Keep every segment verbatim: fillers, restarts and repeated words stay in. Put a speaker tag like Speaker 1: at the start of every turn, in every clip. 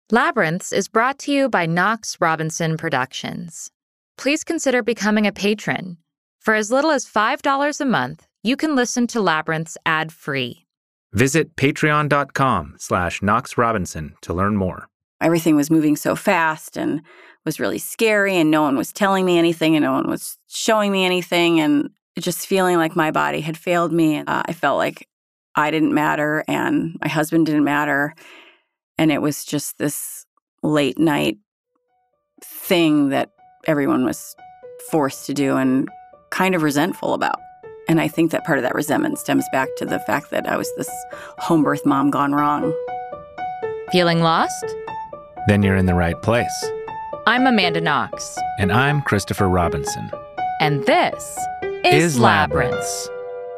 Speaker 1: Labyrinths is brought to you by Knox Robinson Productions. Please consider becoming a patron. For as little as five dollars a month, you can listen to Labyrinths ad-free.
Speaker 2: Visit patreon.com slash Knox Robinson to learn more.
Speaker 3: Everything was moving so fast and was really scary, and no one was telling me anything, and no one was showing me anything, and just feeling like my body had failed me. Uh, I felt like I didn't matter, and my husband didn't matter, and it was just this late night thing that everyone was forced to do and kind of resentful about. And I think that part of that resentment stems back to the fact that I was this home birth mom gone wrong.
Speaker 1: Feeling lost?
Speaker 2: Then you're in the right place.
Speaker 1: I'm Amanda Knox.
Speaker 2: And I'm Christopher Robinson.
Speaker 1: And this is, is Labyrinths.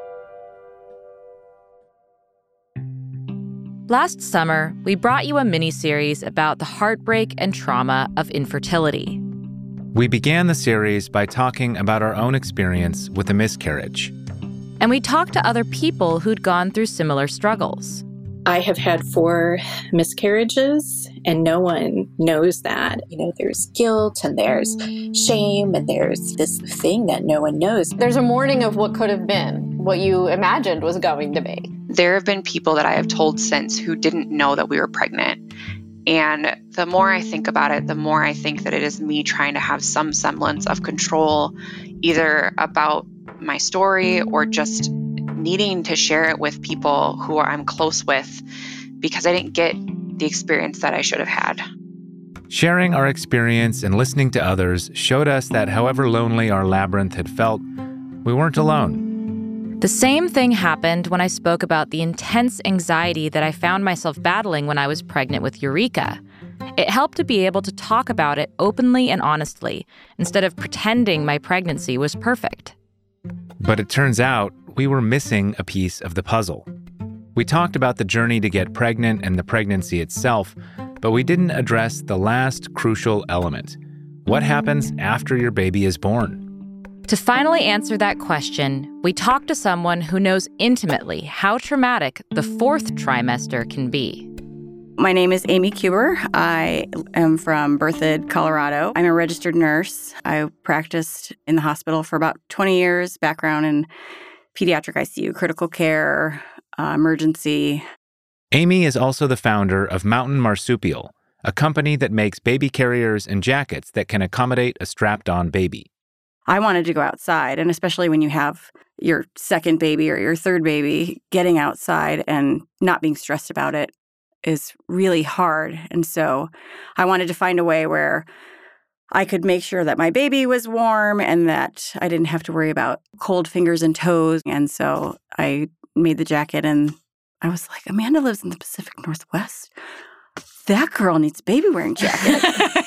Speaker 1: Last summer, we brought you a mini-series about the heartbreak and trauma of infertility.
Speaker 2: We began the series by talking about our own experience with a miscarriage.
Speaker 1: And we talked to other people who'd gone through similar struggles.
Speaker 4: I have had four miscarriages, and no one knows that.
Speaker 5: You know, there's guilt, and there's shame, and there's this thing that no one knows.
Speaker 6: There's a mourning of what could have been, what you imagined was going to be.
Speaker 7: There have been people that I have told since who didn't know that we were pregnant. And the more I think about it, the more I think that it is me trying to have some semblance of control, either about my story or just needing to share it with people who I'm close with, because I didn't get the experience that I should have had.
Speaker 2: Sharing our experience and listening to others showed us that however lonely our labyrinth had felt, we weren't alone.
Speaker 1: The same thing happened when I spoke about the intense anxiety that I found myself battling when I was pregnant with Eureka. It helped to be able to talk about it openly and honestly, instead of pretending my pregnancy was perfect.
Speaker 2: But it turns out we were missing a piece of the puzzle. We talked about the journey to get pregnant and the pregnancy itself, but we didn't address the last crucial element. What happens after your baby is born?
Speaker 1: To finally answer that question, we talked to someone who knows intimately how traumatic the fourth trimester can be.
Speaker 3: My name is Amy Kuber. I am from Berthoud, Colorado. I'm a registered nurse. I practiced in the hospital for about twenty years, background in pediatric I C U, critical care, uh, emergency.
Speaker 2: Amy is also the founder of Mountain Marsupial, a company that makes baby carriers and jackets that can accommodate a strapped-on baby.
Speaker 3: I wanted to go outside, and especially when you have your second baby or your third baby, getting outside and not being stressed about it is really hard. And so I wanted to find a way where I could make sure that my baby was warm and that I didn't have to worry about cold fingers and toes. And so I made the jacket, and I was like, Amanda lives in the Pacific Northwest. That girl needs a baby-wearing jacket.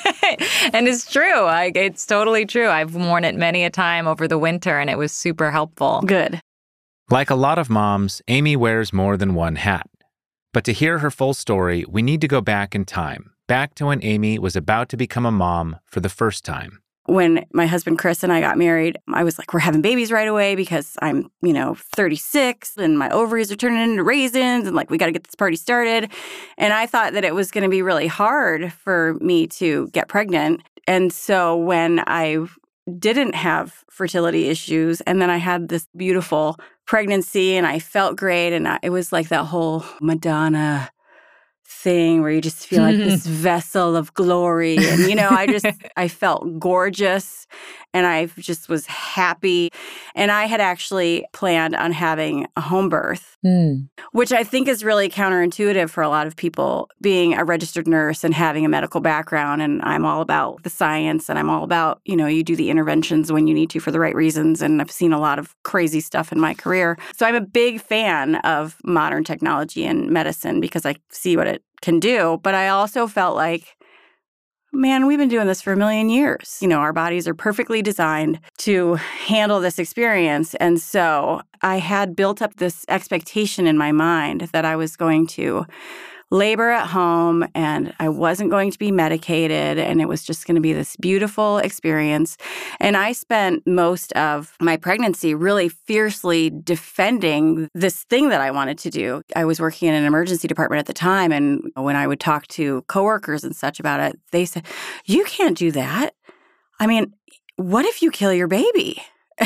Speaker 1: And it's true. I, it's totally true. I've worn it many a time over the winter, and it was super helpful.
Speaker 3: Good.
Speaker 2: Like a lot of moms, Amy wears more than one hat. But to hear her full story, we need to go back in time, back to when Amy was about to become a mom for the first time.
Speaker 3: When my husband Chris and I got married, I was like, we're having babies right away because I'm, you know, thirty-six and my ovaries are turning into raisins and like, we got to get this party started. And I thought that it was going to be really hard for me to get pregnant. And so when I didn't have fertility issues and then I had this beautiful pregnancy and I felt great, and I, it was like that whole Madonna thing where you just feel like this vessel of glory. And, you know, I just, I felt gorgeous and I just was happy. And I had actually planned on having a home birth, mm. which I think is really counterintuitive for a lot of people, being a registered nurse and having a medical background. And I'm all about the science, and I'm all about, you know, you do the interventions when you need to for the right reasons. And I've seen a lot of crazy stuff in my career. So I'm a big fan of modern technology and medicine because I see what it can do. But I also felt like, man, we've been doing this for a million years. You know, our bodies are perfectly designed to handle this experience. And so I had built up this expectation in my mind that I was going to labor at home, and I wasn't going to be medicated, and it was just going to be this beautiful experience. And I spent most of my pregnancy really fiercely defending this thing that I wanted to do. I was working in an emergency department at the time, and when I would talk to coworkers and such about it, they said, "You can't do that. I mean, what if you kill your baby?"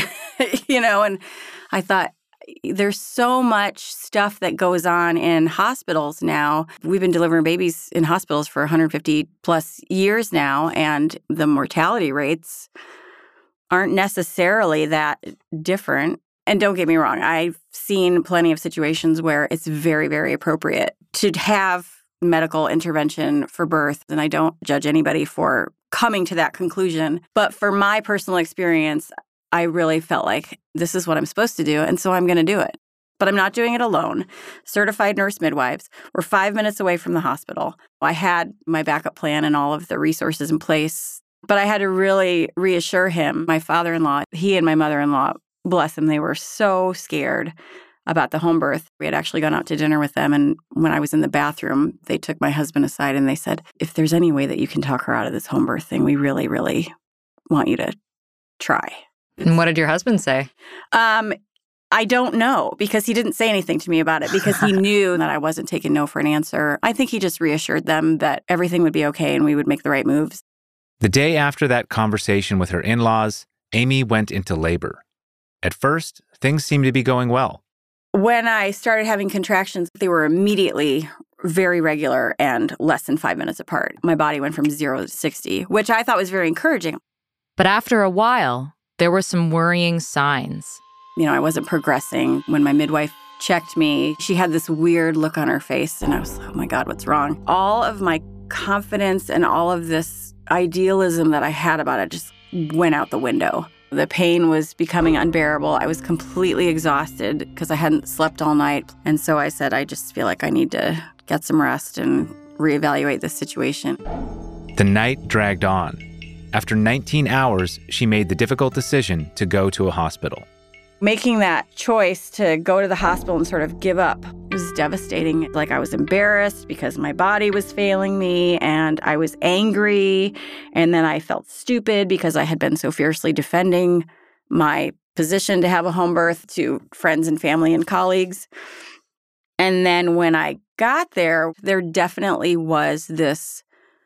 Speaker 3: You know, and I thought, there's so much stuff that goes on in hospitals now. We've been delivering babies in hospitals for one hundred fifty plus years now, and the mortality rates aren't necessarily that different. And don't get me wrong, I've seen plenty of situations where it's very, very appropriate to have medical intervention for birth, and I don't judge anybody for coming to that conclusion. But for my personal experience, I really felt like this is what I'm supposed to do, and so I'm going to do it. But I'm not doing it alone. Certified nurse midwives were five minutes away from the hospital. I had my backup plan and all of the resources in place, but I had to really reassure him, my father-in-law, he and my mother-in-law, bless them, they were so scared about the home birth. We had actually gone out to dinner with them, and when I was in the bathroom, they took my husband aside and they said, "If there's any way that you can talk her out of this home birth thing, we really, really want you to try."
Speaker 1: And what did your husband say?
Speaker 3: Um, I don't know, because he didn't say anything to me about it because he knew that I wasn't taking no for an answer. I think he just reassured them that everything would be okay and we would make the right moves.
Speaker 2: The day after that conversation with her in-laws, Amy went into labor. At first, things seemed to be going well.
Speaker 3: When I started having contractions, they were immediately very regular and less than five minutes apart. My body went from zero to sixty, which I thought was very encouraging.
Speaker 1: But after a while, there were some worrying signs.
Speaker 3: You know, I wasn't progressing. When my midwife checked me, she had this weird look on her face, and I was like, oh my God, what's wrong? All of my confidence and all of this idealism that I had about it just went out the window. The pain was becoming unbearable. I was completely exhausted because I hadn't slept all night. And so I said, I just feel like I need to get some rest and reevaluate this situation.
Speaker 2: The night dragged on. After nineteen hours, she made the difficult decision to go to a hospital.
Speaker 3: Making that choice to go to the hospital and sort of give up was devastating. Like, I was embarrassed because my body was failing me, and I was angry, and then I felt stupid because I had been so fiercely defending my position to have a home birth to friends and family and colleagues. And then when I got there, there definitely was this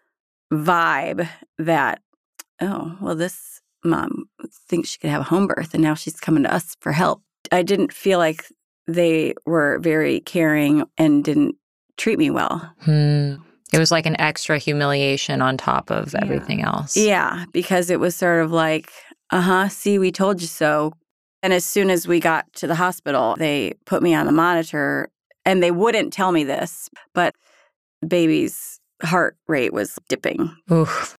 Speaker 3: vibe that, oh, well, this mom thinks she could have a home birth, and now she's coming to us for help. I didn't feel like they were very caring and didn't treat me well.
Speaker 1: Hmm. It was like an extra humiliation on top of
Speaker 3: Yeah.
Speaker 1: everything else.
Speaker 3: Yeah, because it was sort of like, uh-huh, see, we told you so. And as soon as we got to the hospital, they put me on the monitor, and they wouldn't tell me this, but the baby's heart rate was dipping.
Speaker 1: Oof.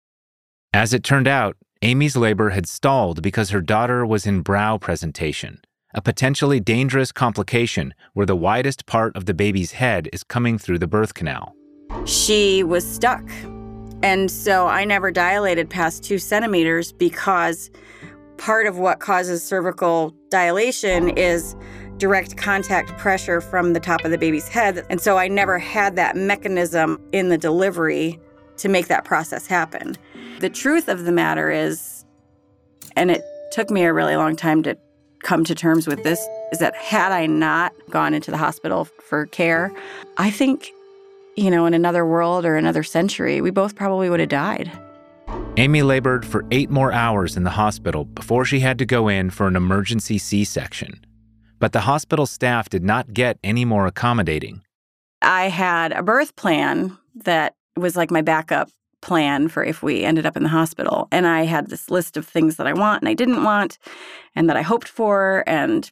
Speaker 2: As it turned out, Amy's labor had stalled because her daughter was in brow presentation, a potentially dangerous complication where the widest part of the baby's head is coming through the birth canal.
Speaker 3: She was stuck. And so I never dilated past two centimeters because part of what causes cervical dilation is direct contact pressure from the top of the baby's head. And so I never had that mechanism in the delivery to make that process happen. The truth of the matter is, and it took me a really long time to come to terms with this, is that had I not gone into the hospital for care, I think, you know, in another world or another century, we both probably would have died.
Speaker 2: Amy labored for eight more hours in the hospital before she had to go in for an emergency C-section. But the hospital staff did not get any more accommodating.
Speaker 3: I had a birth plan that was like my backup plan for if we ended up in the hospital. And I had this list of things that I want and I didn't want and that I hoped for. And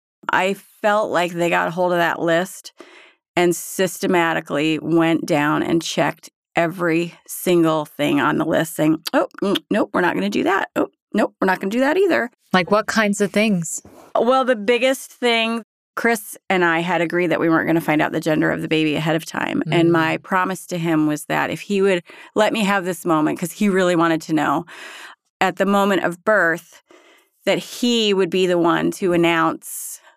Speaker 3: I felt like they got a hold of that list and systematically went down and checked every single thing on the list, saying, oh, mm, nope, we're not going to do that. Oh, nope, we're not going to do that either.
Speaker 1: Like what kinds of things?
Speaker 3: Well, the biggest thing, Chris and I had agreed that we weren't going to find out the gender of the baby ahead of time. Mm. And my promise to him was that if he would let me have this moment, because he really wanted to know, at the moment of birth, that he would be the one to announce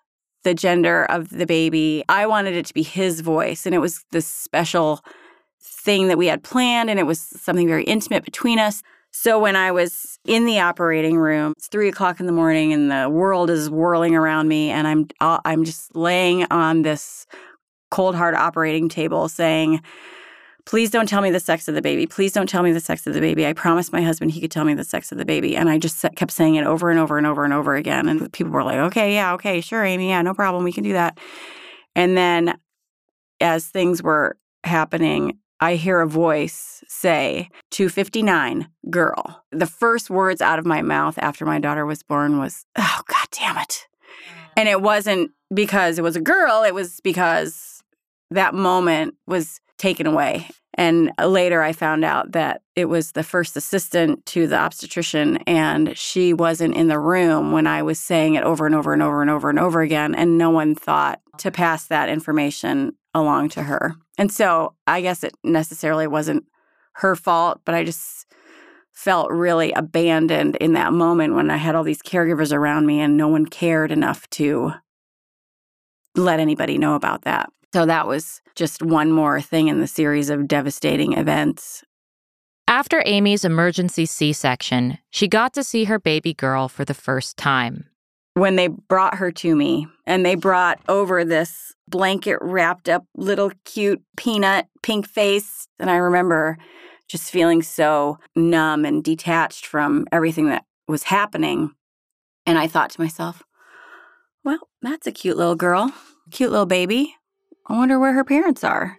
Speaker 3: the gender of the baby. I wanted it to be his voice, and it was this special thing that we had planned, and it was something very intimate between us. So when I was in the operating room, it's three o'clock in the morning, and the world is whirling around me, and I'm uh, I'm just laying on this cold, hard operating table saying, please don't tell me the sex of the baby. Please don't tell me the sex of the baby. I promised my husband he could tell me the sex of the baby. And I just kept saying it over and over and over and over again. And people were like, okay, yeah, okay, sure, Amy. Yeah, no problem. We can do that. And then as things were happening, I hear a voice say, two fifty-nine, girl. The first words out of my mouth after my daughter was born was, oh, God damn it. And it wasn't because it was a girl. It was because that moment was taken away. And later I found out that it was the first assistant to the obstetrician, and she wasn't in the room when I was saying it over and over and over and over and over again, and no one thought to pass that information along to her. And so I guess it necessarily wasn't her fault, but I just felt really abandoned in that moment when I had all these caregivers around me and no one cared enough to let anybody know about that. So that was just one more thing in the series of devastating events.
Speaker 1: After Amy's emergency C-section, she got to see her baby girl for the first time.
Speaker 3: When they brought her to me, and they brought over this blanket wrapped up little cute peanut pink face, and I remember just feeling so numb and detached from everything that was happening. And I thought to myself, well, that's a cute little girl, cute little baby. I wonder where her parents are.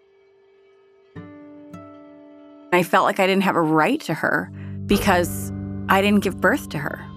Speaker 3: I felt like I didn't have a right to her because I didn't give birth to her,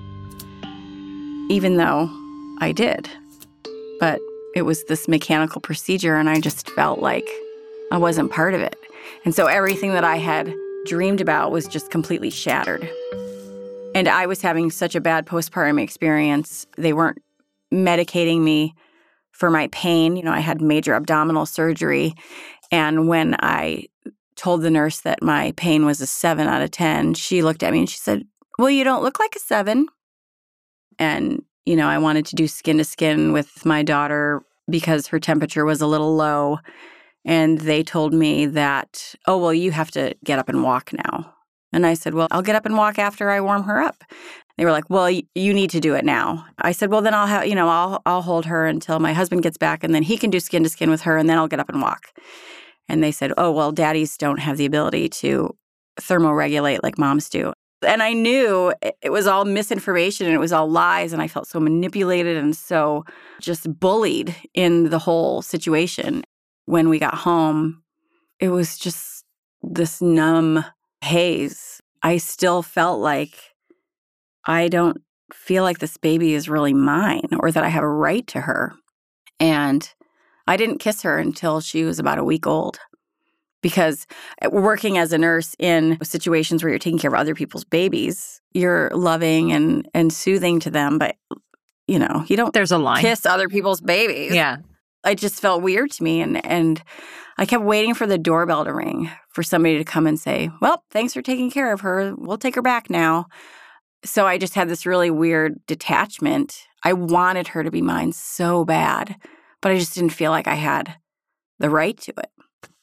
Speaker 3: even though I did. But it was this mechanical procedure, and I just felt like I wasn't part of it. And so everything that I had dreamed about was just completely shattered. And I was having such a bad postpartum experience. They weren't medicating me for my pain. You know, I had major abdominal surgery. And when I told the nurse that my pain was a seven out of ten, she looked at me and she said, well, you don't look like a seven. And, you know, I wanted to do skin to skin with my daughter because her temperature was a little low. And they told me that, oh, well, you have to get up and walk now. And I said, well, I'll get up and walk after I warm her up. They were like, well, y- you need to do it now. I said, well, then I'll have, you know, I'll I'll hold her until my husband gets back, and then he can do skin to skin with her, and then I'll get up and walk. And they said, oh, well, daddies don't have the ability to thermoregulate like moms do. And I knew it was all misinformation and it was all lies, and I felt so manipulated and so just bullied in the whole situation. When we got home, it was just this numb haze. I still felt like I don't feel like this baby is really mine or that I have a right to her. And I didn't kiss her until she was about a week old, because working as a nurse in situations where you're taking care of other people's babies, you're loving and, and soothing to them, but, you know, you don't
Speaker 1: There's a line.
Speaker 3: kiss other people's babies.
Speaker 1: Yeah.
Speaker 3: It just felt weird to me, and, and I kept waiting for the doorbell to ring for somebody to come and say, well, thanks for taking care of her. We'll take her back now. So I just had this really weird detachment. I wanted her to be mine so bad, but I just didn't feel like I had the right to it.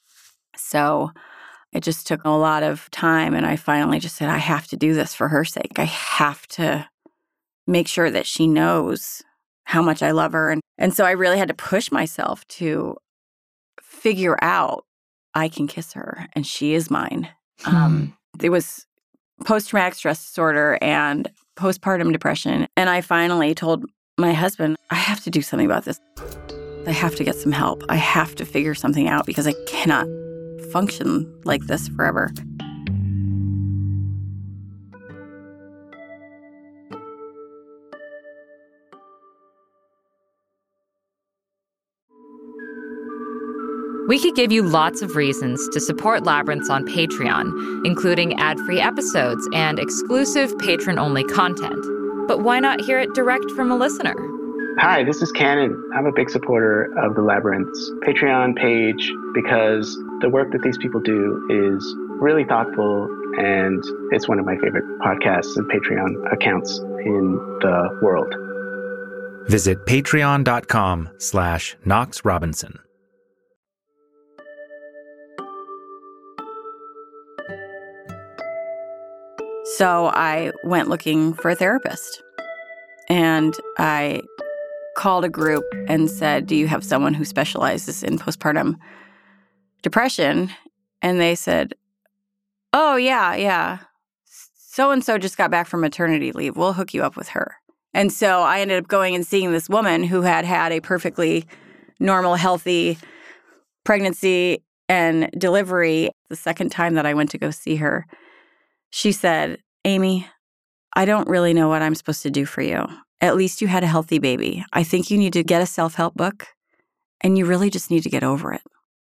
Speaker 3: So it just took a lot of time, and I finally just said, I have to do this for her sake. I have to make sure that she knows how much I love her. And, and so I really had to push myself to figure out I can kiss her and she is mine. Hmm. Um, it was post-traumatic stress disorder and postpartum depression. And I finally told my husband, I have to do something about this. I have to get some help. I have to figure something out because I cannot function like this forever.
Speaker 1: We could give you lots of reasons to support Labyrinths on Patreon, including ad-free episodes and exclusive patron-only content. But why not hear it direct from a listener?
Speaker 8: Hi, this is Cannon. I'm a big supporter of the Labyrinths Patreon page because the work that these people do is really thoughtful, and it's one of my favorite podcasts and Patreon accounts in the world.
Speaker 2: Visit patreon.com slash Knox Robinson.
Speaker 3: So I went looking for a therapist. And I called a group and said, do you have someone who specializes in postpartum depression? And they said, oh, yeah, yeah. So-and-so just got back from maternity leave. We'll hook you up with her. And so I ended up going and seeing this woman who had had a perfectly normal, healthy pregnancy and delivery. The second time that I went to go see her, she said, Amy, I don't really know what I'm supposed to do for you. At least you had a healthy baby. I think you need to get a self-help book, and you really just need to get over it.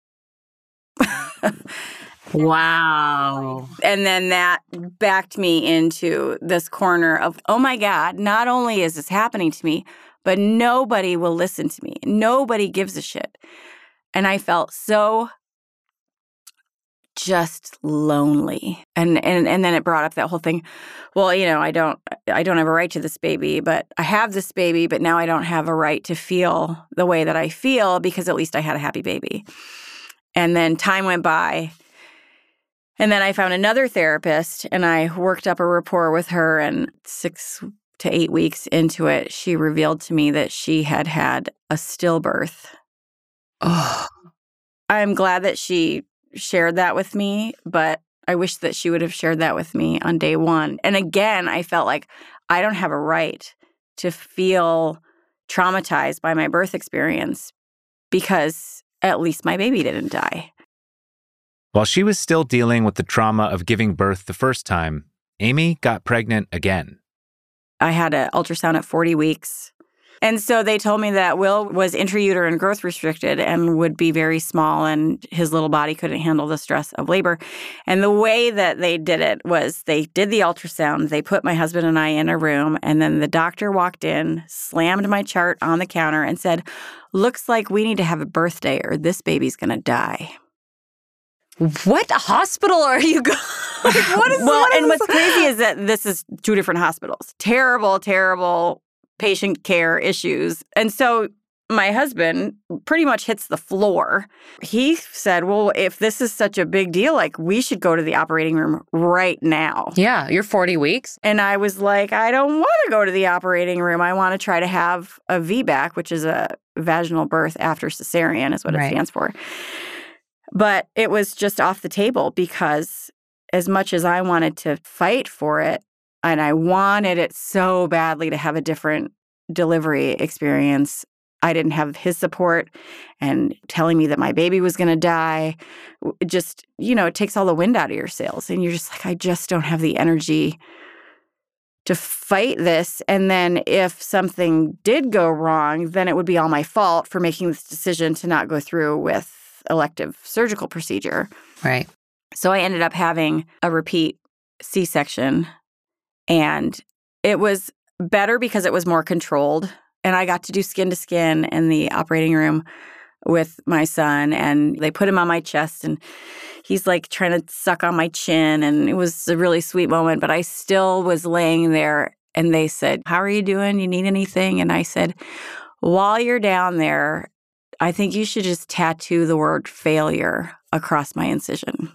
Speaker 1: Wow.
Speaker 3: And then that backed me into this corner of, oh my God, not only is this happening to me, but nobody will listen to me. Nobody gives a shit. And I felt so just lonely. And and and then it brought up that whole thing. Well, you know, I don't I don't have a right to this baby, but I have this baby, but now I don't have a right to feel the way that I feel because at least I had a happy baby. And then time went by. And then I found another therapist and I worked up a rapport with her, and six to eight weeks into it, she revealed to me that she had had a stillbirth. Oh, I'm glad that she shared that with me, but I wish that she would have shared that with me on day one. And again, I felt like I don't have a right to feel traumatized by my birth experience because at least my baby didn't die.
Speaker 2: While she was still dealing with the trauma of giving birth the first time, Amy got pregnant again.
Speaker 3: I had an ultrasound at forty weeks. And so they told me that Will was intrauterine growth restricted and would be very small, and his little body couldn't handle the stress of labor. And the way that they did it was they did the ultrasound, they put my husband and I in a room, and then the doctor walked in, slammed my chart on the counter, and said, looks like we need to have a birthday or this baby's going to die.
Speaker 1: What hospital are you going? Like, what is
Speaker 3: well,
Speaker 1: what is
Speaker 3: and
Speaker 1: this?
Speaker 3: what's crazy is that this is two different hospitals. Terrible, terrible patient care issues. And so my husband pretty much hits the floor. He said, well, if this is such a big deal, like, we should go to the operating room right now.
Speaker 1: Yeah, you're forty weeks.
Speaker 3: And I was like, I don't want to go to the operating room. I want to try to have a V BAC, which is a vaginal birth after cesarean is what
Speaker 1: Right.
Speaker 3: it stands for. But it was just off the table because as much as I wanted to fight for it, and I wanted it so badly to have a different delivery experience, I didn't have his support and telling me that my baby was going to die. It just, you know, it takes all the wind out of your sails. And you're just like, I just don't have the energy to fight this. And then if something did go wrong, then it would be all my fault for making this decision to not go through with elective surgical procedure.
Speaker 1: Right.
Speaker 3: So I ended up having a repeat C-section, and it was better because it was more controlled. And I got to do skin to skin in the operating room with my son, and they put him on my chest, and he's like trying to suck on my chin, and it was a really sweet moment. But I still was laying there, and they said, how are you doing? You need anything? And I said, while you're down there, I think you should just tattoo the word failure across my incision.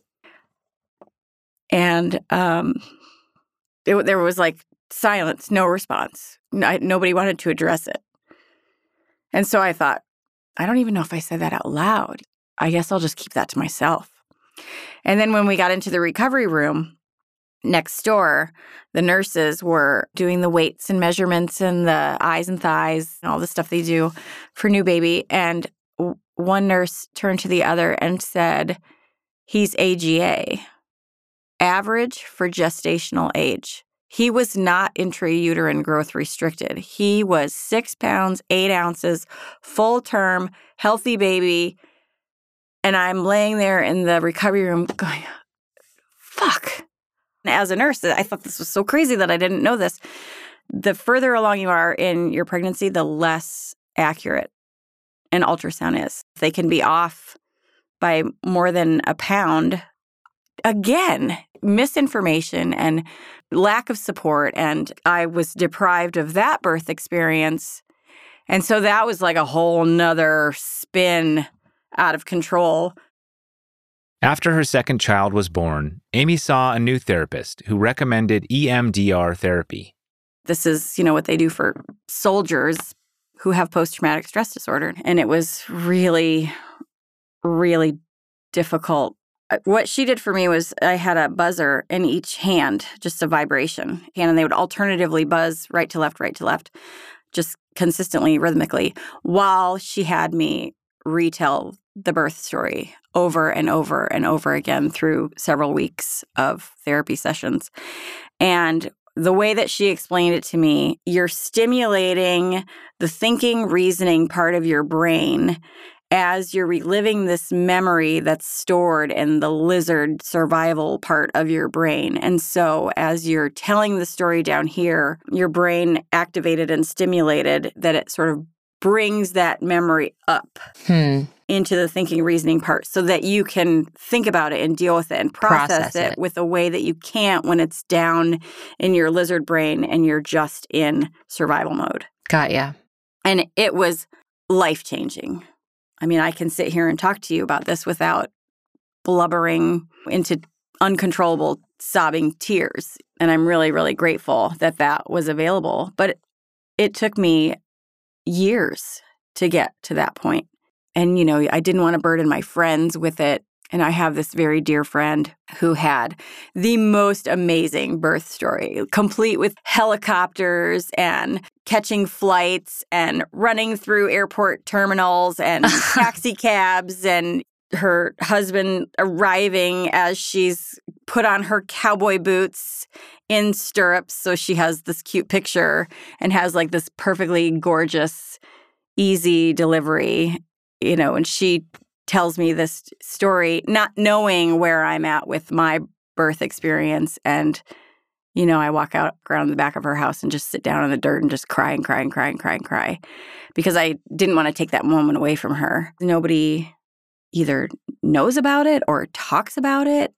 Speaker 3: And um, it, there was like silence, no response. I, nobody wanted to address it. And so I thought, I don't even know if I said that out loud. I guess I'll just keep that to myself. And then when we got into the recovery room next door, the nurses were doing the weights and measurements and the eyes and thighs and all the stuff they do for new baby. And w- one nurse turned to the other and said, he's A G A, average for gestational age. He was not intrauterine growth restricted. He was six pounds, eight ounces, full term, healthy baby. And I'm laying there in the recovery room going, fuck. As a nurse, I thought this was so crazy that I didn't know this. The further along you are in your pregnancy, the less accurate an ultrasound is. They can be off by more than a pound. Again, misinformation and lack of support. And I was deprived of that birth experience And so that was like a whole nother spin out of control.
Speaker 2: After her second child was born, Amy saw a new therapist who recommended E M D R therapy.
Speaker 3: This is, you know, what they do for soldiers who have post-traumatic stress disorder. And it was really, really difficult. What she did for me was I had a buzzer in each hand, just a vibration. And they would alternatively buzz right to left, right to left, just consistently, rhythmically, while she had me retell the birth story over and over and over again through several weeks of therapy sessions. And the way that she explained it to me, you're stimulating the thinking, reasoning part of your brain as you're reliving this memory that's stored in the lizard survival part of your brain. And so as you're telling the story down here, your brain activated and stimulated that it sort of brings that memory up hmm. into the thinking, reasoning part so that you can think about it and deal with it and process, process it, it with a way that you can't when it's down in your lizard brain and you're just in survival mode.
Speaker 1: Got ya.
Speaker 3: And it was life-changing. I mean, I can sit here and talk to you about this without blubbering into uncontrollable sobbing tears. And I'm really, really grateful that that was available. But it, it took me years to get to that point. And, you know, I didn't want to burden my friends with it. And I have this very dear friend who had the most amazing birth story, complete with helicopters and catching flights and running through airport terminals and taxi cabs and her husband arriving as she's put on her cowboy boots in stirrups. So she has this cute picture and has like this perfectly gorgeous, easy delivery, you know, and she tells me this story, not knowing where I'm at with my birth experience. And, you know, I walk out around the back of her house and just sit down in the dirt and just cry and cry and cry and cry and cry because I didn't want to take that moment away from her. Nobody either knows about it or talks about it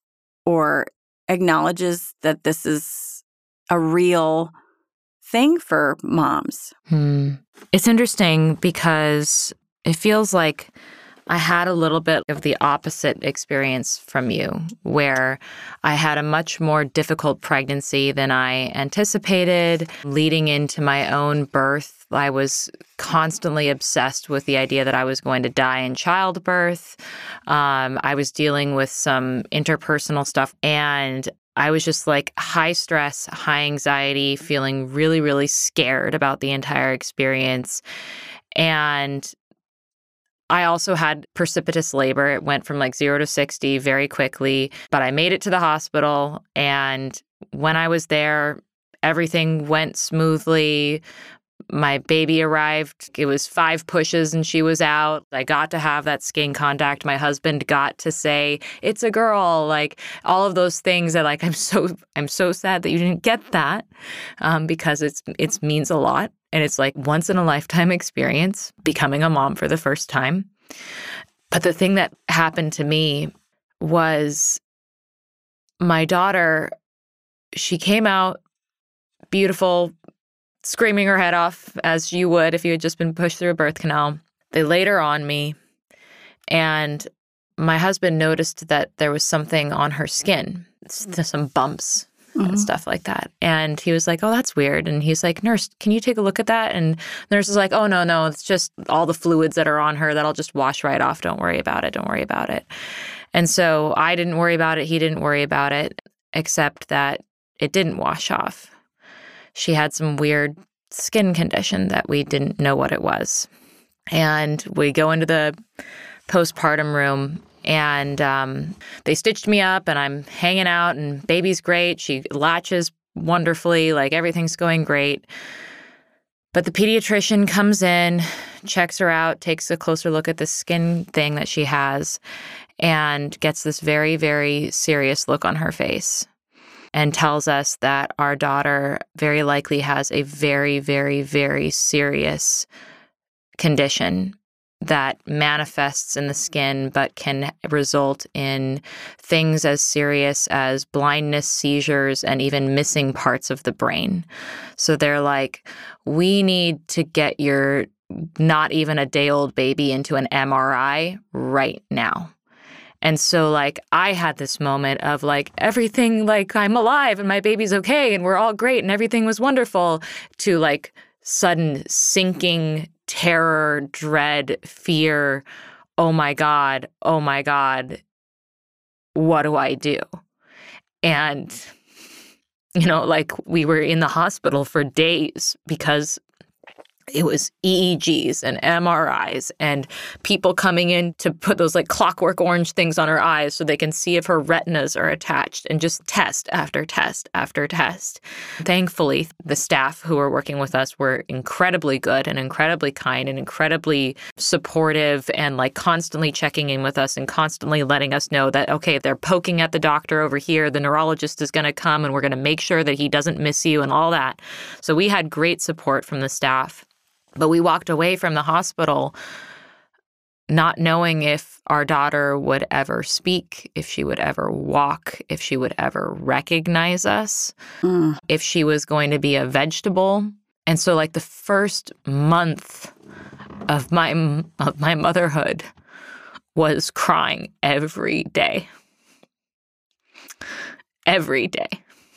Speaker 3: or acknowledges that this is a real thing for moms.
Speaker 1: Hmm. It's interesting because it feels like I had a little bit of the opposite experience from you, where I had a much more difficult pregnancy than I anticipated. Leading into my own birth, I was constantly obsessed with the idea that I was going to die in childbirth. Um, I was dealing with some interpersonal stuff, and I was just like high stress, high anxiety, feeling really, really scared about the entire experience. And I also had precipitous labor. It went from like zero to sixty very quickly, but I made it to the hospital. And when I was there, everything went smoothly. My baby arrived. It was five pushes and she was out. I got to have that skin contact. My husband got to say, "It's a girl," like all of those things that like, I'm so, I'm so sad that you didn't get that um, because it's, it means a lot. And it's like once in a lifetime experience, becoming a mom for the first time. But the thing that happened to me was my daughter, she came out beautiful, screaming her head off as you would if you had just been pushed through a birth canal. They laid her on me, and my husband noticed that there was something on her skin, some bumps. Mm-hmm. And stuff like that. And he was like, "Oh, that's weird." And he's like, "Nurse, can you take a look at that?" And the nurse is like, "Oh, no, no, it's just all the fluids that are on her. That'll just wash right off. Don't worry about it. Don't worry about it." And so I didn't worry about it. He didn't worry about it, except that it didn't wash off. She had some weird skin condition that we didn't know what it was. And we go into the postpartum room, and um, they stitched me up, and I'm hanging out, and baby's great. She latches wonderfully, like everything's going great. But the pediatrician comes in, checks her out, takes a closer look at the skin thing that she has, and gets this very, very serious look on her face and tells us that our daughter very likely has a very, very, very serious condition that manifests in the skin but can result in things as serious as blindness, seizures, and even missing parts of the brain. So they're like, we need to get your not even a day old baby into an M R I right now. And so, like, I had this moment of, like, everything, like, I'm alive and my baby's okay and we're all great and everything was wonderful, to, like, sudden sinking terror, dread, fear. Oh, my God. Oh, my God. What do I do? And, you know, like, we were in the hospital for days because it was E E Gs and M R Is and people coming in to put those like clockwork orange things on her eyes so they can see if her retinas are attached, and just test after test after test. Thankfully, the staff who were working with us were incredibly good and incredibly kind and incredibly supportive, and like constantly checking in with us and constantly letting us know that, okay, they're poking at the doctor over here, the neurologist is going to come and we're going to make sure that he doesn't miss you and all that. So we had great support from the staff. But we walked away from the hospital not knowing if our daughter would ever speak, if she would ever walk, if she would ever recognize us, mm. if she was going to be a vegetable. And so, like, the first month of my of my motherhood was crying every day. Every day.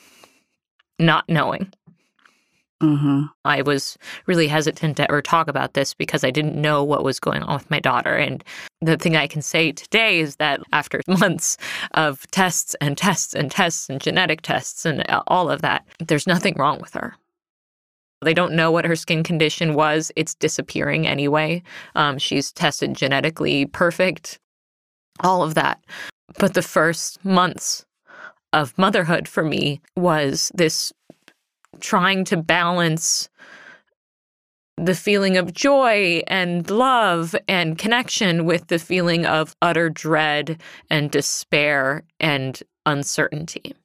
Speaker 1: Not knowing. Mm-hmm. I was really hesitant to ever talk about this because I didn't know what was going on with my daughter. And the thing I can say today is that after months of tests and tests and tests and genetic tests and all of that, there's nothing wrong with her. They don't know what her skin condition was. It's disappearing anyway. Um, she's tested genetically perfect, all of that. But the first months of motherhood for me was this trying to balance the feeling of joy and love and connection with the feeling of utter dread and despair and uncertainty.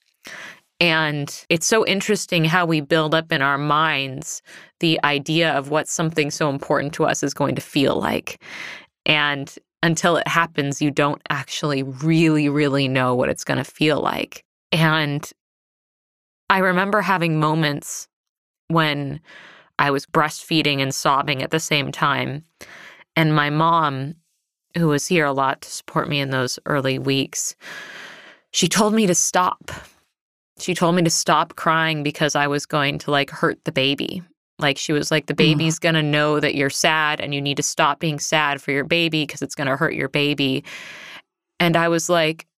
Speaker 1: And it's so interesting how we build up in our minds the idea of what something so important to us is going to feel like. And until it happens, you don't actually really, really know what it's going to feel like. And I remember having moments when I was breastfeeding and sobbing at the same time. And my mom, who was here a lot to support me in those early weeks, she told me to stop. She told me to stop crying because I was going to, like, hurt the baby. Like, she was like, the baby's mm. going to know that you're sad and you need to stop being sad for your baby because it's going to hurt your baby. And I was like,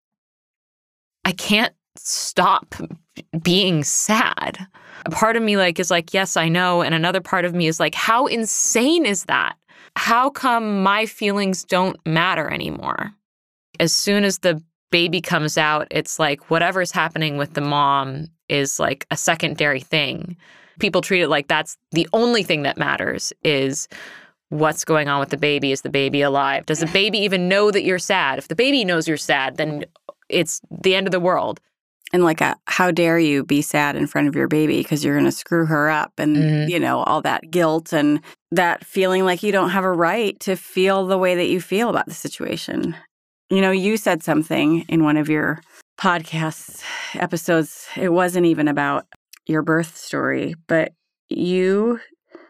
Speaker 1: I can't stop being sad. A part of me like is like, yes, I know. And another part of me is like, how insane is that? How come my feelings don't matter anymore? As soon as the baby comes out, it's like whatever's happening with the mom is like a secondary thing. People treat it like that's the only thing that matters, is what's going on with the baby. Is the baby alive? Does the baby even know that you're sad? If the baby knows you're sad, then it's the end of the world.
Speaker 3: And like, a, how dare you be sad in front of your baby because you're going to screw her up, and, mm-hmm. you know, all that guilt and that feeling like you don't have a right to feel the way that you feel about the situation. You know, you said something in one of your podcast episodes. It wasn't even about your birth story, but you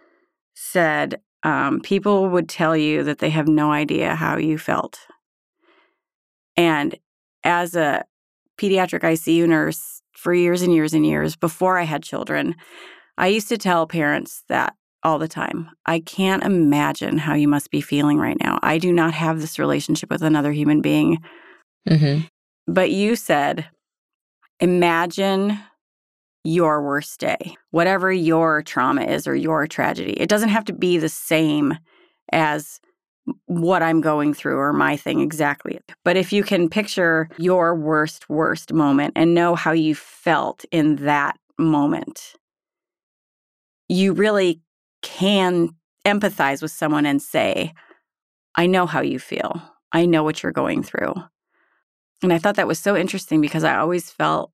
Speaker 3: said um, people would tell you that they have no idea how you felt. And as a pediatric I C U nurse for years and years and years before I had children, I used to tell parents that all the time. I can't imagine how you must be feeling right now. I do not have this relationship with another human being. Mm-hmm. But you said, imagine your worst day, whatever your trauma is or your tragedy. It doesn't have to be the same as what I'm going through or my thing exactly. But if you can picture your worst, worst moment and know how you felt in that moment, you really can empathize with someone and say, I know how you feel. I know what you're going through. And I thought that was so interesting because I always felt,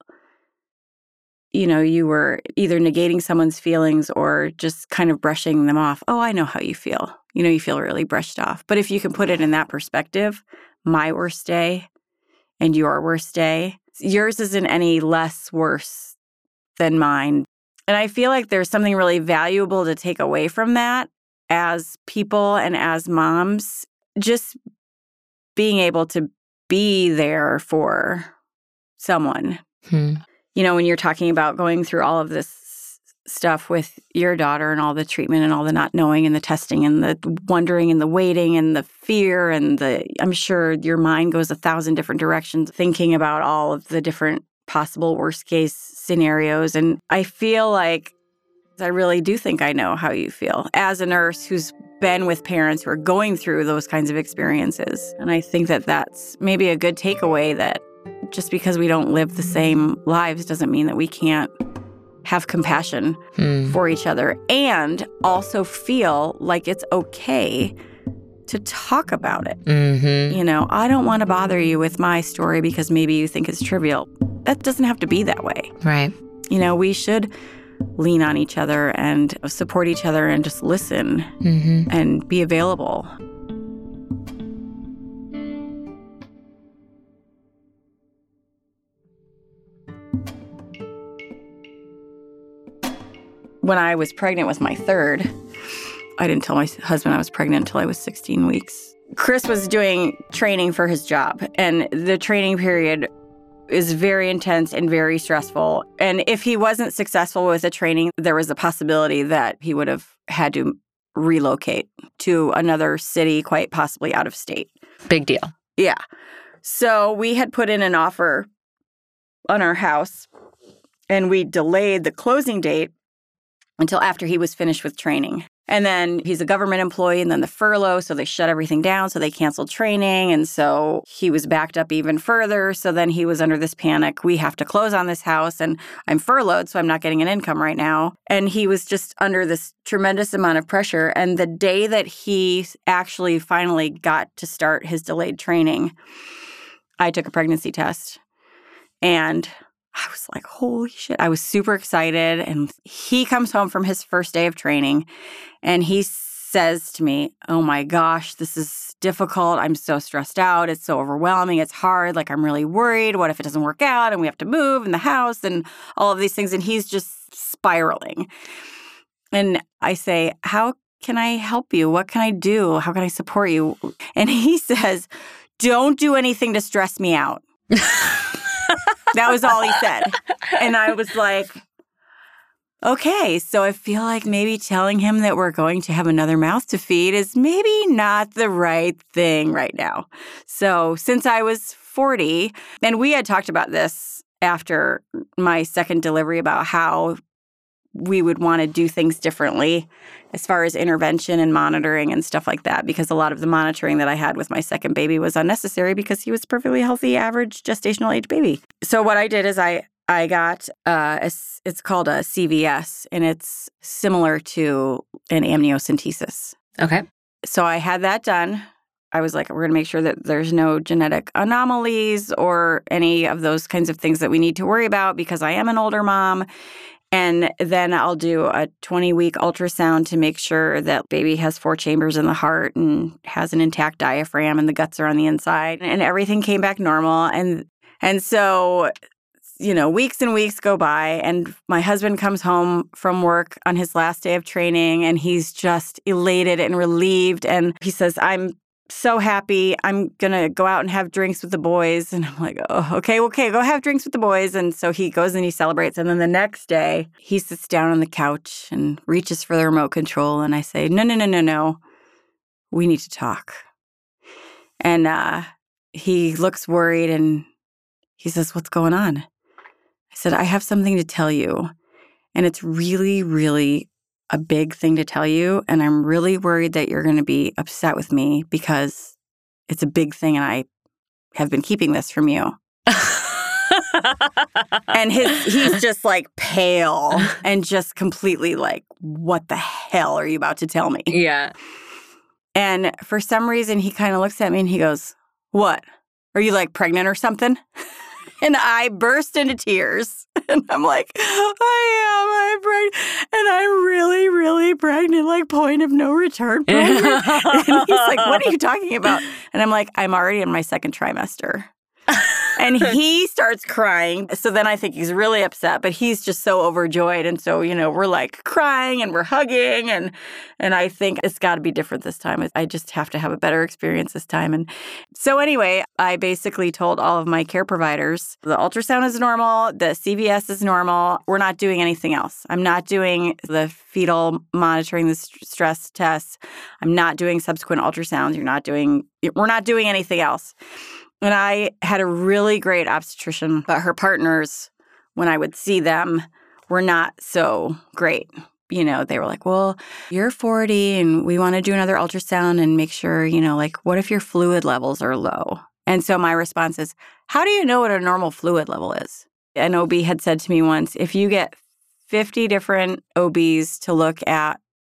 Speaker 3: you know, you were either negating someone's feelings or just kind of brushing them off. Oh, I know how you feel. you know, you feel really brushed off. But if you can put it in that perspective, my worst day and your worst day, yours isn't any less worse than mine. And I feel like there's something really valuable to take away from that as people and as moms, just being able to be there for someone.
Speaker 1: Hmm.
Speaker 3: You know, when you're talking about going through all of this stuff with your daughter and all the treatment and all the not knowing and the testing and the wondering and the waiting and the fear and the, I'm sure your mind goes a thousand different directions thinking about all of the different possible worst case scenarios. And I feel like I really do think I know how you feel as a nurse who's been with parents who are going through those kinds of experiences. And I think that that's maybe a good takeaway, that just because we don't live the same lives doesn't mean that we can't have compassion
Speaker 1: hmm.
Speaker 3: for each other, and also feel like it's okay to talk about it.
Speaker 1: Mm-hmm.
Speaker 3: You know, I don't want to bother you with my story because maybe you think it's trivial. That doesn't have to be that way.
Speaker 1: Right.
Speaker 3: You know, we should lean on each other and support each other and just listen
Speaker 1: mm-hmm.
Speaker 3: and be available. When I was pregnant with my third, I didn't tell my husband I was pregnant until I was sixteen weeks. Chris was doing training for his job, and the training period is very intense and very stressful. And if he wasn't successful with the training, there was a possibility that he would have had to relocate to another city, quite possibly out of state.
Speaker 1: Big deal.
Speaker 3: Yeah. So we had put in an offer on our house, and we delayed the closing date until after he was finished with training. And then he's a government employee, and then the furlough, so they shut everything down, so they canceled training, and so he was backed up even further. So then he was under this panic. We have to close on this house, and I'm furloughed, so I'm not getting an income right now. And he was just under this tremendous amount of pressure. And the day that he actually finally got to start his delayed training, I took a pregnancy test, and I was like, holy shit. I was super excited. And he comes home from his first day of training, and he says to me, oh my gosh, this is difficult. I'm so stressed out. It's so overwhelming. It's hard. Like, I'm really worried. What if it doesn't work out and we have to move in the house and all of these things? And he's just spiraling. And I say, how can I help you? What can I do? How can I support you? And he says, don't do anything to stress me out. That was all he said. And I was like, okay, so I feel like maybe telling him that we're going to have another mouth to feed is maybe not the right thing right now. So since I was forty, and we had talked about this after my second delivery about how we would want to do things differently as far as intervention and monitoring and stuff like that, because a lot of the monitoring that I had with my second baby was unnecessary because he was a perfectly healthy, average gestational age baby. So what I did is I I got, uh, a, it's called a C V S, and it's similar to an amniocentesis.
Speaker 1: Okay.
Speaker 3: So I had that done. I was like, we're going to make sure that there's no genetic anomalies or any of those kinds of things that we need to worry about because I am an older mom. And then I'll do a twenty-week ultrasound to make sure that baby has four chambers in the heart and has an intact diaphragm and the guts are on the inside. And everything came back normal. And and so, you know, weeks and weeks go by, and my husband comes home from work on his last day of training, and he's just elated and relieved. And he says, I'm so happy. I'm going to go out and have drinks with the boys. And I'm like, oh, okay, okay, go have drinks with the boys. And so he goes and he celebrates. And then the next day, he sits down on the couch and reaches for the remote control. And I say, no, no, no, no, no. We need to talk. And uh, he looks worried and he says, what's going on? I said, I have something to tell you. And it's really, really a big thing to tell you, and I'm really worried that you're going to be upset with me because it's a big thing and I have been keeping this from you. And his he's just like pale and just completely like, what the hell are you about to tell me?
Speaker 1: Yeah.
Speaker 3: And for some reason, he kind of looks at me and he goes, what? Are you like pregnant or something? And I burst into tears. And I'm like, I am, I'm pregnant. And I'm really, really pregnant, like point of no return pregnant. And he's like, what are you talking about? And I'm like, I'm already in my second trimester. And he starts crying. So then I think he's really upset, but he's just so overjoyed. And so, you know, we're like crying and we're hugging. And and I think it's got to be different this time. I just have to have a better experience this time. And so anyway, I basically told all of my care providers, the ultrasound is normal, the C V S is normal. We're not doing anything else. I'm not doing the fetal monitoring, the st- stress tests. I'm not doing subsequent ultrasounds. You're not doing, we're not doing anything else. And I had a really great obstetrician, but her partners, when I would see them, were not so great. You know, they were like, well, you're forty and we want to do another ultrasound and make sure, you know, like, what if your fluid levels are low? And so my response is, how do you know what a normal fluid level is? An O B had said to me once, if you get fifty different O Bs to look at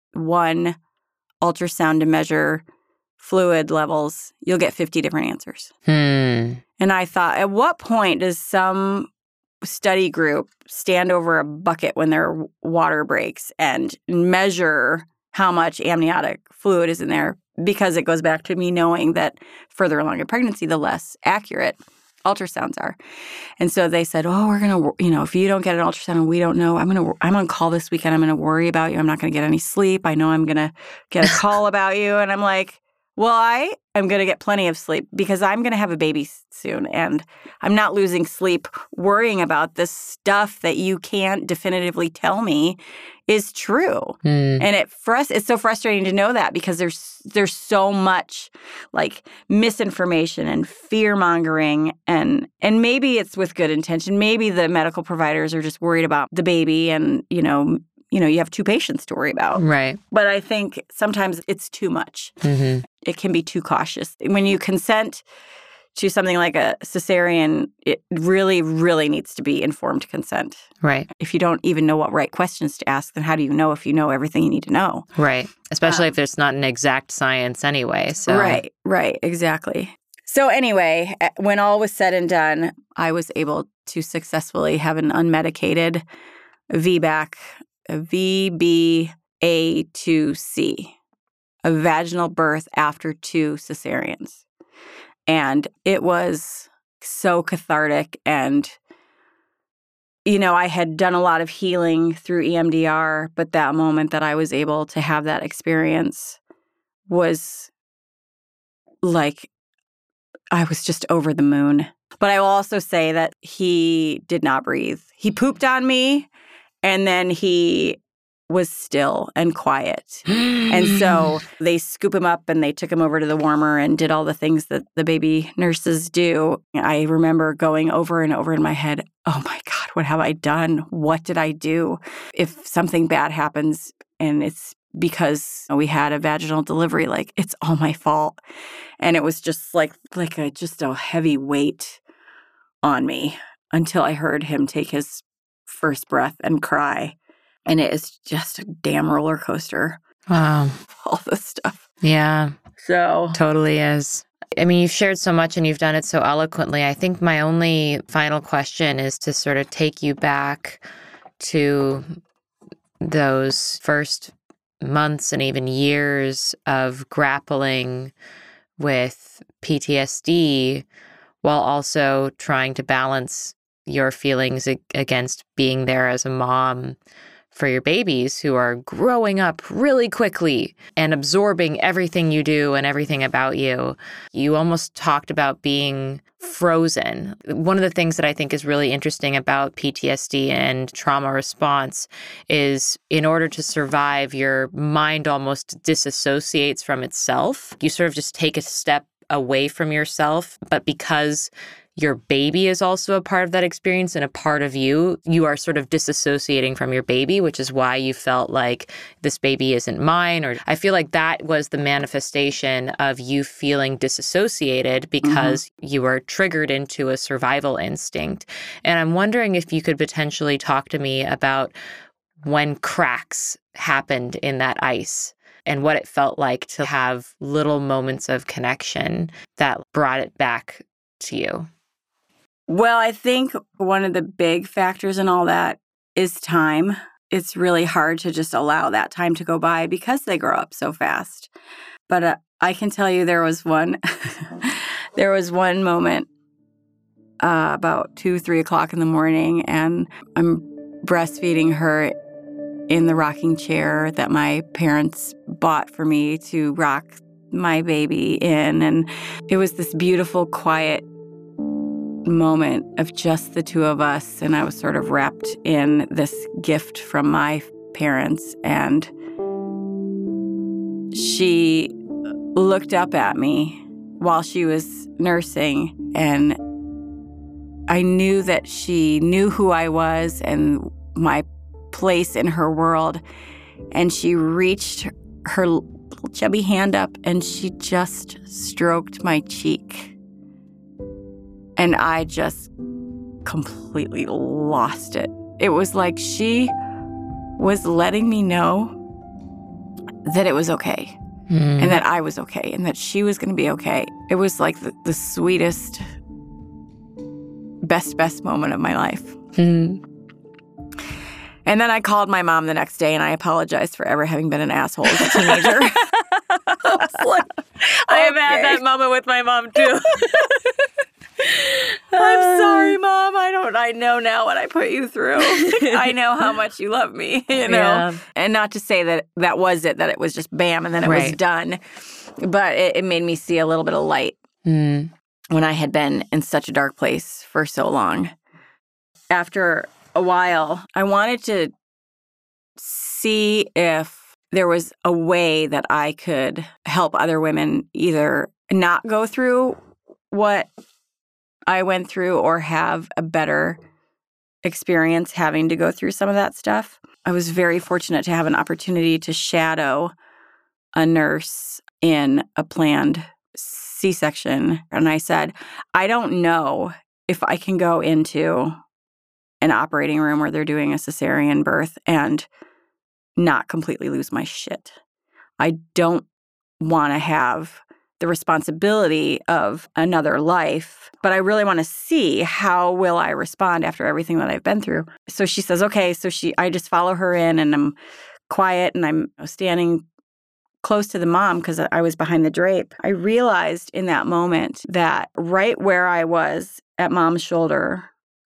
Speaker 3: one ultrasound to measure fluid levels, you'll get fifty different answers.
Speaker 1: Hmm.
Speaker 3: And I thought, at what point does some study group stand over a bucket when their water breaks and measure how much amniotic fluid is in there? Because it goes back to me knowing that further along in pregnancy, the less accurate ultrasounds are. And so they said, oh, we're going to, you know, if you don't get an ultrasound and we don't know, I'm going to, I'm on call this weekend. I'm going to worry about you. I'm not going to get any sleep. I know I'm going to get a call about you. And I'm like, well, I am going to get plenty of sleep because I'm going to have a baby soon. And I'm not losing sleep worrying about this stuff that you can't definitively tell me is true. Mm. And it frust- it's so frustrating to know that because there's there's so much like misinformation and fear-mongering. And, and maybe it's with good intention. Maybe the medical providers are just worried about the baby and, you know, you know, you have two patients to worry about.
Speaker 1: Right.
Speaker 3: But I think sometimes it's too much. Mm-hmm. It can be too cautious. When you consent to something like a cesarean, it really, really needs to be informed consent.
Speaker 1: Right.
Speaker 3: If you don't even know what right questions to ask, then how do you know if you know everything you need to know?
Speaker 1: Right. Especially
Speaker 3: um,
Speaker 1: if it's not an exact science anyway. So.
Speaker 3: Right, right, exactly. So anyway, when all was said and done, I was able to successfully have an unmedicated V BAC, a V B A two C, a vaginal birth after two cesareans. And it was so cathartic. And, you know, I had done a lot of healing through E M D R, but that moment that I was able to have that experience was like, I was just over the moon. But I will also say that he did not breathe. He pooped on me. And then he was still and quiet. And so they scoop him up and they took him over to the warmer and did all the things that the baby nurses do. I remember going over and over in my head, oh my God, what have I done? What did I do? If something bad happens and it's because we had a vaginal delivery, like it's all my fault. And it was just like like a just a heavy weight on me until I heard him take his first breath and cry. And it is just a damn roller coaster.
Speaker 1: Wow.
Speaker 3: All this stuff.
Speaker 1: Yeah.
Speaker 3: So.
Speaker 1: Totally is. I mean, you've shared so much and you've done it so eloquently. I think my only final question is to sort of take you back to those first months and even years of grappling with P T S D while also trying to balance your feelings against being there as a mom for your babies who are growing up really quickly and absorbing everything you do and everything about you. You almost talked about being frozen. One of the things that I think is really interesting about P T S D and trauma response is in order to survive, your mind almost disassociates from itself. You sort of just take a step away from yourself, but because your baby is also a part of that experience and a part of you, you are sort of disassociating from your baby, which is why you felt like this baby isn't mine. Or I feel like that was the manifestation of you feeling disassociated because mm-hmm. you were triggered into a survival instinct. And I'm wondering if you could potentially talk to me about when cracks happened in that ice and what it felt like to have little moments of connection that brought it back to you.
Speaker 3: Well, I think one of the big factors in all that is time. It's really hard to just allow that time to go by because they grow up so fast. But uh, I can tell you there was one, there was one moment uh, about two, three o'clock in the morning, and I'm breastfeeding her in the rocking chair that my parents bought for me to rock my baby in. And it was this beautiful, quiet moment of just the two of us, and I was sort of wrapped in this gift from my parents, and she looked up at me while she was nursing, and I knew that she knew who I was and my place in her world, and she reached her little chubby hand up and she just stroked my cheek. And I just completely lost it. It was like she was letting me know that it was okay mm. and that I was okay and that she was going to be okay. It was like the, the sweetest, best, best moment of my life. Mm. And then I called my mom the next day and I apologized for ever having been an asshole as a teenager. I was like, I have had that moment with my mom too. I'm sorry, Mom. I don't. I know now what I put you through. I know how much you love me, you know. Yeah. And not to say that that was it, that it was just bam and then it right. was done. But it, it made me see a little bit of light mm. when I had been in such a dark place for so long. After a while, I wanted to see if there was a way that I could help other women either not go through what I went through or have a better experience having to go through some of that stuff. I was very fortunate to have an opportunity to shadow a nurse in a planned C-section. And I said, I don't know if I can go into an operating room where they're doing a cesarean birth and not completely lose my shit. I don't want to have the responsibility of another life, but I really want to see how will I respond after everything that I've been through. So she says, okay. So she, I just follow her in and I'm quiet and I'm standing close to the mom because I was behind the drape. I realized in that moment that right where I was at mom's shoulder,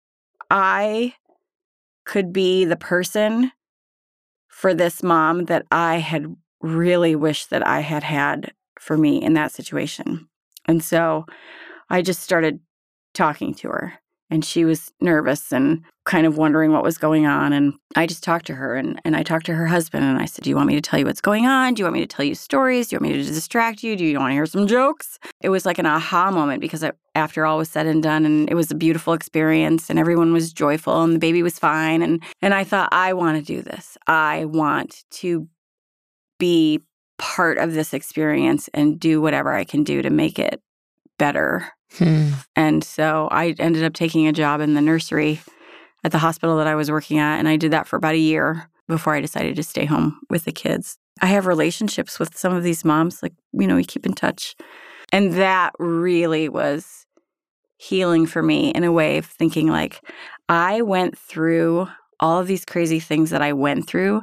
Speaker 3: I could be the person for this mom that I had really wished that I had had for me in that situation. And so I just started talking to her, and she was nervous and kind of wondering what was going on. And I just talked to her, and, and I talked to her husband, and I said, do you want me to tell you what's going on? Do you want me to tell you stories? Do you want me to distract you? Do you want to hear some jokes? It was like an aha moment because I, after all was said and done, and it was a beautiful experience, and everyone was joyful, and the baby was fine. And, and I thought, I want to do this. I want to be part of this experience and do whatever I can do to make it better. Hmm. And so I ended up taking a job in the nursery at the hospital that I was working at, and I did that for about a year before I decided to stay home with the kids. I have relationships with some of these moms, like, you know, we keep in touch. And that really was healing for me in a way of thinking like, I went through all of these crazy things that I went through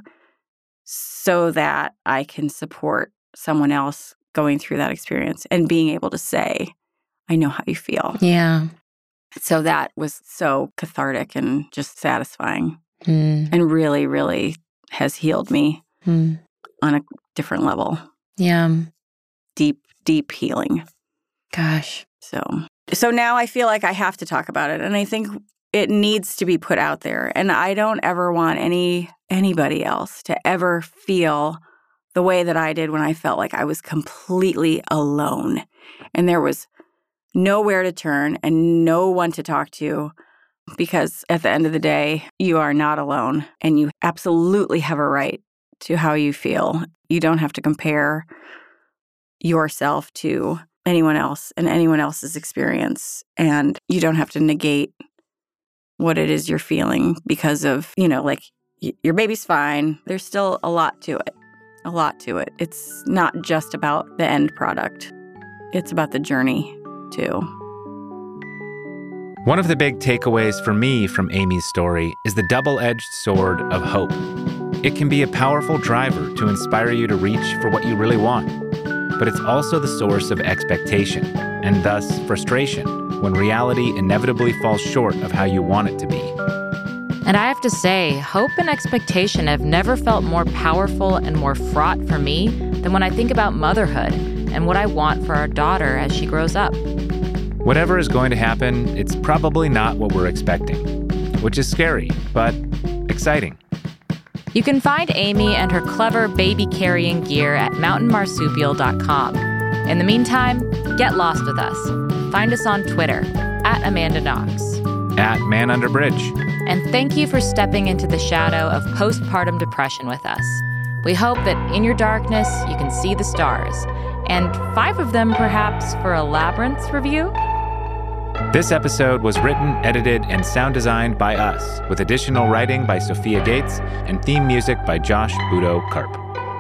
Speaker 3: so that I can support someone else going through that experience and being able to say, I know how you feel.
Speaker 1: Yeah.
Speaker 3: So that was so cathartic and just satisfying
Speaker 1: mm.
Speaker 3: and really, really has healed me mm. on a different level.
Speaker 1: Yeah.
Speaker 3: Deep, deep healing.
Speaker 1: Gosh.
Speaker 3: So, so now I feel like I have to talk about it, and I think it needs to be put out there. And I don't ever want any anybody else to ever feel the way that I did when I felt like I was completely alone and there was nowhere to turn and no one to talk to, because at the end of the day, you are not alone and you absolutely have a right to how you feel. You don't have to compare yourself to anyone else and anyone else's experience, and you don't have to negate what it is you're feeling because of, you know, like y- your baby's fine. There's still a lot to it, a lot to it. It's not just about the end product. It's about the journey too.
Speaker 2: One of the big takeaways for me from Amy's story is the double-edged sword of hope. It can be a powerful driver to inspire you to reach for what you really want, but it's also the source of expectation, and thus frustration, when reality inevitably falls short of how you want it to be.
Speaker 1: And I have to say, hope and expectation have never felt more powerful and more fraught for me than when I think about motherhood and what I want for our daughter as she grows up.
Speaker 2: Whatever is going to happen, it's probably not what we're expecting, which is scary, but exciting.
Speaker 1: You can find Amy and her clever baby-carrying gear at mountain marsupial dot com. In the meantime, get lost with us. Find us on Twitter, at Amanda Knox.
Speaker 2: At Man Under Bridge.
Speaker 1: And thank you for stepping into the shadow of postpartum depression with us. We hope that in your darkness, you can see the stars. And five of them, perhaps, for a Labyrinth review?
Speaker 2: This episode was written, edited, and sound designed by us, with additional writing by Sophia Gates and theme music by Josh Budo Karp.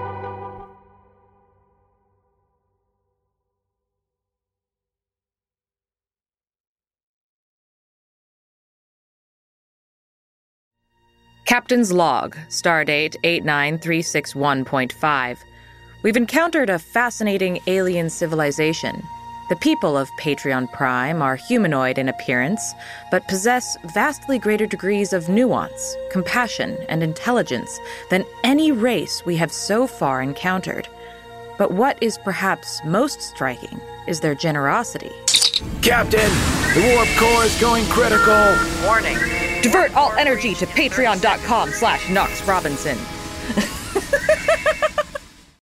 Speaker 1: Captain's Log, Stardate eight nine three six one point five. We've encountered a fascinating alien civilization. The people of Patreon Prime are humanoid in appearance, but possess vastly greater degrees of nuance, compassion, and intelligence than any race we have so far encountered. But what is perhaps most striking is their generosity.
Speaker 9: Captain, the warp core is going critical.
Speaker 1: Warning. Divert all energy to patreon dot com slash Knox Robinson.